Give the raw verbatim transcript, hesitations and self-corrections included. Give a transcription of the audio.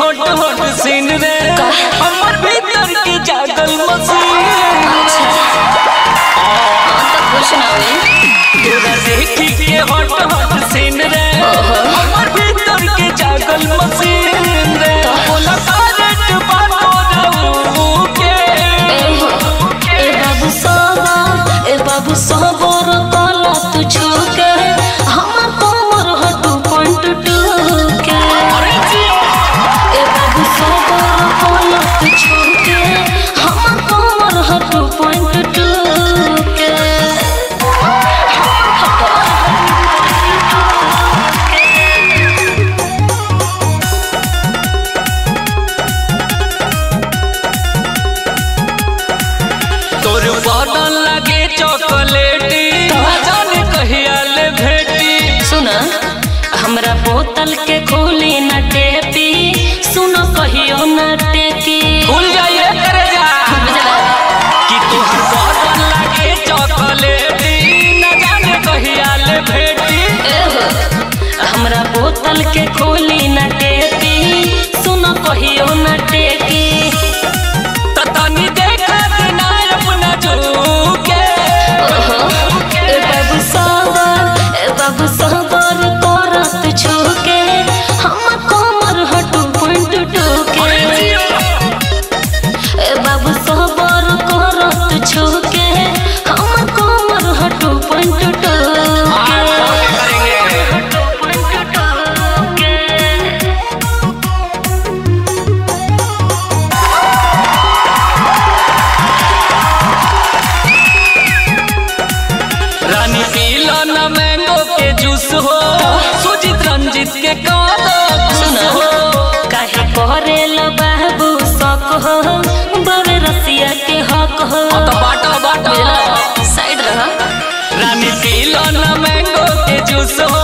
Hot hot scene रे हमर भीतर के जागल मसीन। अच्छा तो कुछ ना हुई तोरा देखी के हॉट हॉट सीन रे हमर भीतर के जागल मसीन रे। बोला कारट बातो के ए बाबू सबर ए बाबू सबर कला तू छुके हमर कमर हटू पॉइंट टू के। ए बाबू सबर कला तू छुके हमर कमर हटू पॉइंट टू के। तोर बदन लगे चॉकलेटी जाने कहिया ले भेटी। सुन हमरा बोतल के खोली न टेपी सुन कहियो न टेकी भूल जाइए करे जा कि तोहर बदन लगे चॉकलेटी न जाने कहिया ले भेटी। एहो, हमरा बोतल के खोली न टेपी सुन कहियो न टेकी। तनी देखा देना अपना झूके। ए बाबू सबर ए बाबू सबर करत छुके हम कमर हटू पॉइंट टूके। ए बाबू सबर करत छुके हम कमर हटू पॉइंट टूके। रानी पीला न मैंगो के जूस हो सुजीत रंजित के कादो हो। काहे करेल बाबू शक हो बड़े रसिया के हक हो। तो बाटा बाटा साइड रह रानी पीला न मैंगो के जूस हो